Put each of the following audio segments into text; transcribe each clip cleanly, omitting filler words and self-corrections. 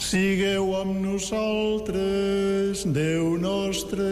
Sigueu amb nosaltres, Déu nostre.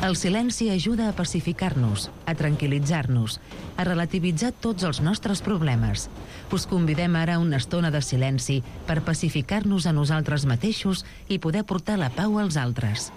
El silenci ajuda a pacificar-nos, a tranquil·litzar-nos, a relativitzar tots els nostres problemes. Us convidem ara a una estona de silenci per pacificar-nos a nosaltres mateixos i poder portar la pau als altres.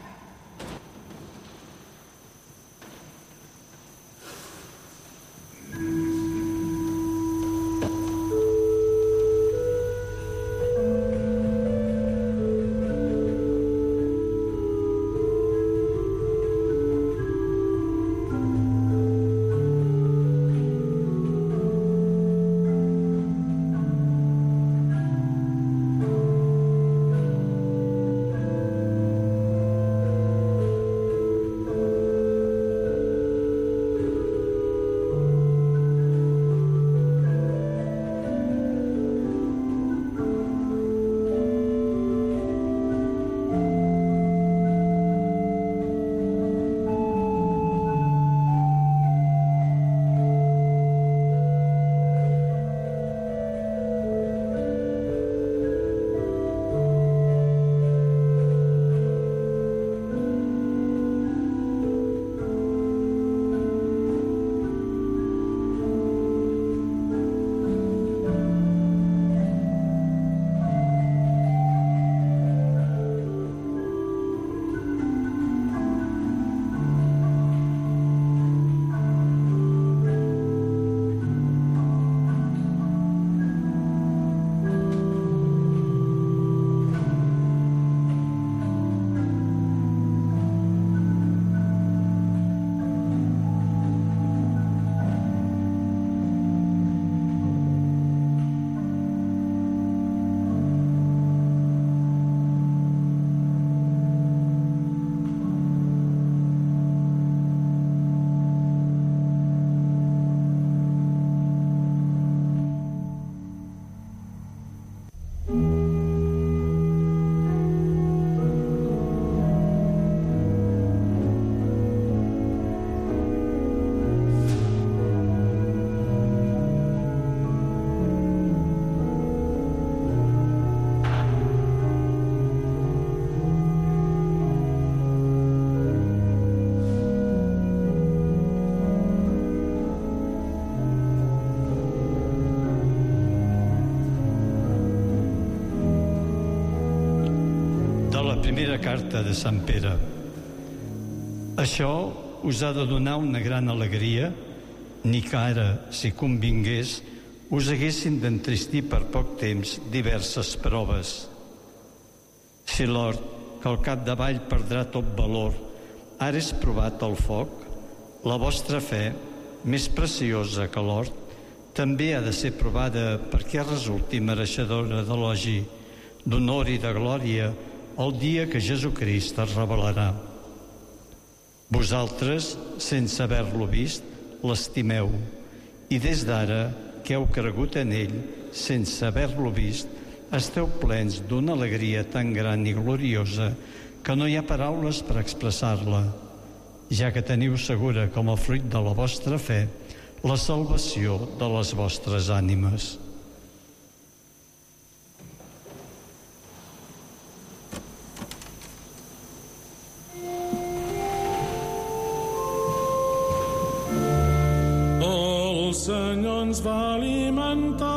Primera carta de Sant Pere. Això us ha de donar una gran alegria, ni que ara, si convingués, us haguessin d'entristir per poc temps diverses proves. Si l'or, que al capdavall perdrà tot valor, ara és provat al foc, la vostra fe, més preciosa que l'or, també ha de ser provada perquè resulti mereixedora d'elogi, d'honor i de glòria el dia que Jesucrist es revelarà. Vosaltres, sense haver-lo vist, l'estimeu, i des d'ara, que heu cregut en ell, sense haver-lo vist, esteu plens d'una alegria tan gran i gloriosa que no hi ha paraules per expressar-la, ja que teniu segura com a fruit de la vostra fe la salvació de les vostres ànimes. El Senyor ens va alimentar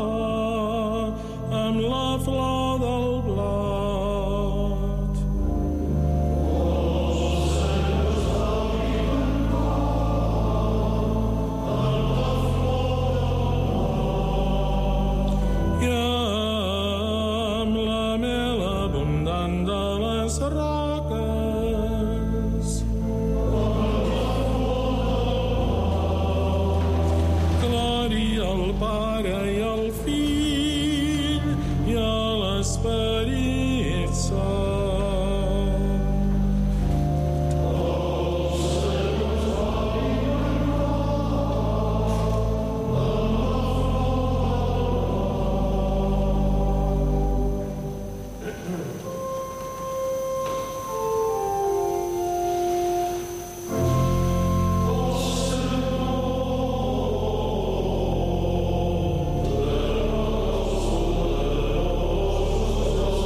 amb la flor del blat. El Senyor ens va alimentar amb la flor del blat. I amb la mel abundant de les roques. Al Pare i al Fill i a l'Esperit Sant. El Senyor ens va alimentar amb la flor del blat.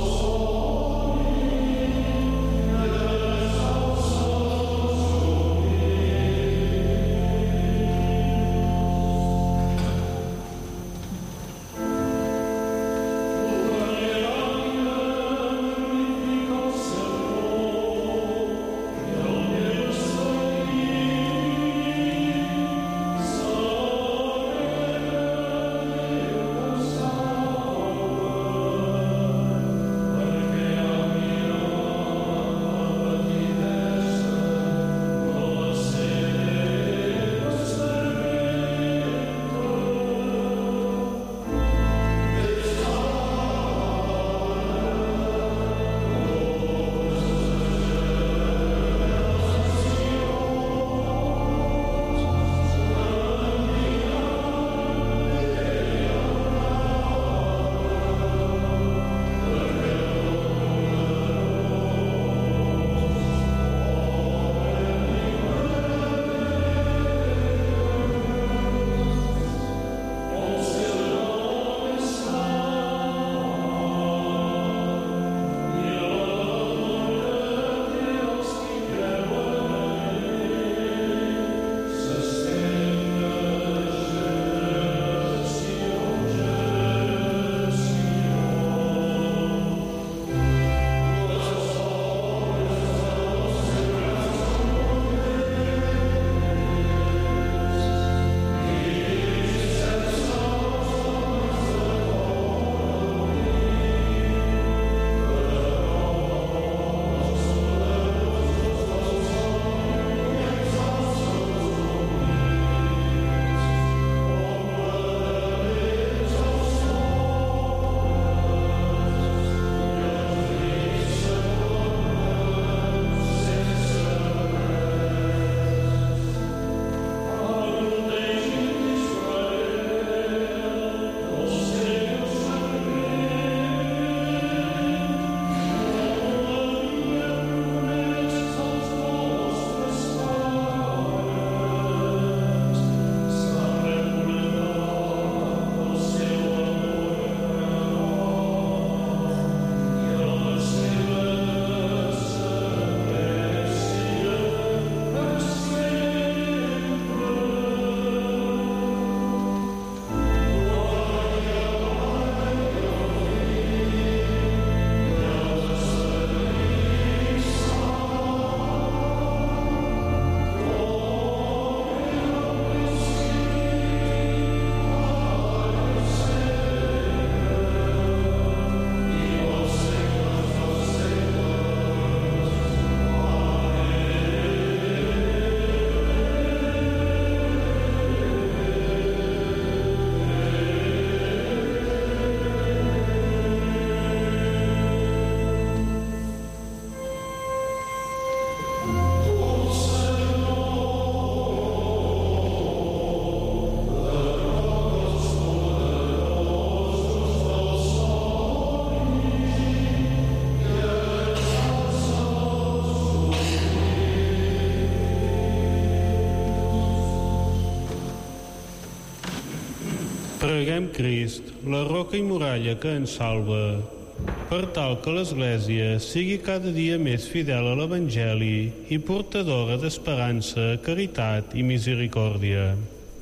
Preguem Crist, la roca i muralla que ens salva, per tal que l'Església sigui cada dia més fidel a l'Evangeli i portadora d'esperança, caritat i misericòrdia.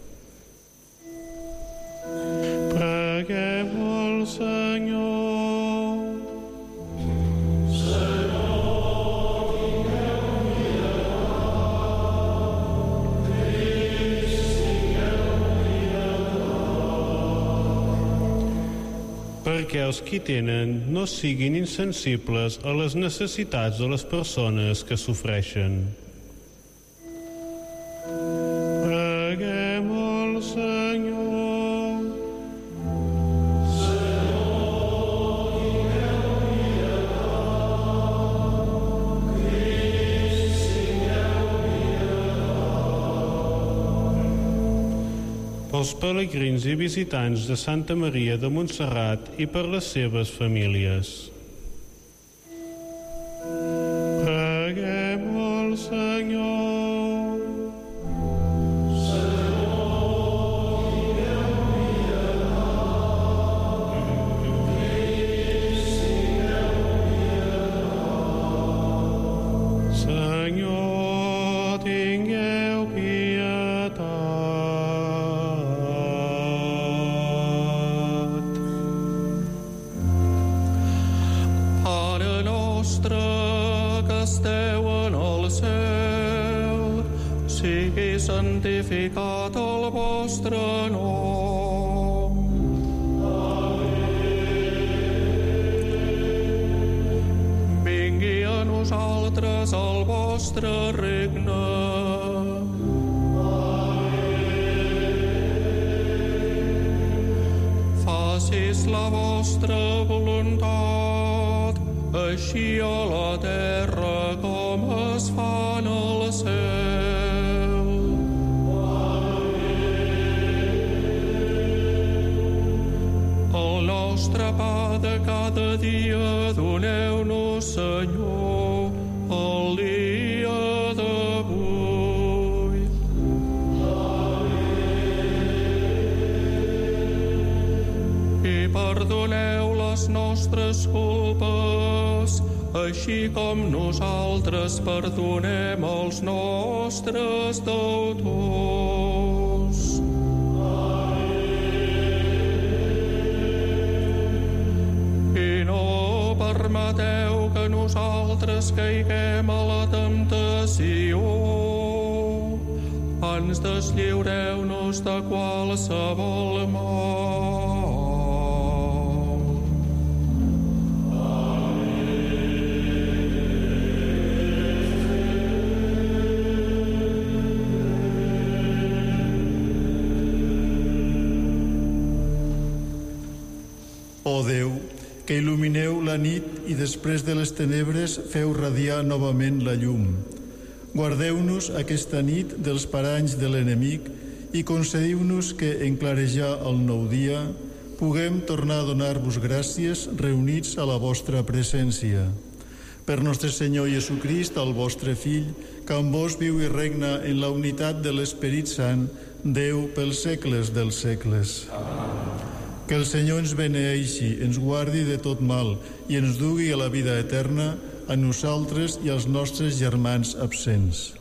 Preguem al Senyor. Perquè els qui tenen no siguin insensibles a les necessitats de les persones que sofreixen. Preguem al Senyor. Pels pelegrins i visitants de Santa Maria de Montserrat i per les seves famílies. Preguem al Senyor. Senyor, tingueu pietat. Que esteu en el cel, sigui santificat el vostre nom. Amén. Vingui a nosaltres el vostre regne. Amén. Facis la vostra voluntat, així a la terra com es fa en el cel. Amén. El nostre pa de cada dia doneu-nos, Senyor, el dia d'avui. Amén. I perdoneu les nostres culpes, així com nosaltres perdonem els nostres deutors. Amén. I no permeteu que nosaltres caiguem a la temptació. Ans deslliureu-nos de qualsevol mal. Ó Déu, que il·lumineu la nit i després de les tenebres feu radiar novament la llum. Guardeu-nos aquesta nit dels paranys de l'enemic i concediu-nos que, en clarejar el nou dia, puguem tornar a donar-vos gràcies reunits a la vostra presència. Per nostre Senyor Jesucrist, el vostre Fill, que amb vos viu i regna en la unitat de l'Esperit Sant, Déu pels segles dels segles. Amén. Que el Senyor ens beneeixi, ens guardi de tot mal i ens dugui a la vida eterna, a nosaltres i als nostres germans absents.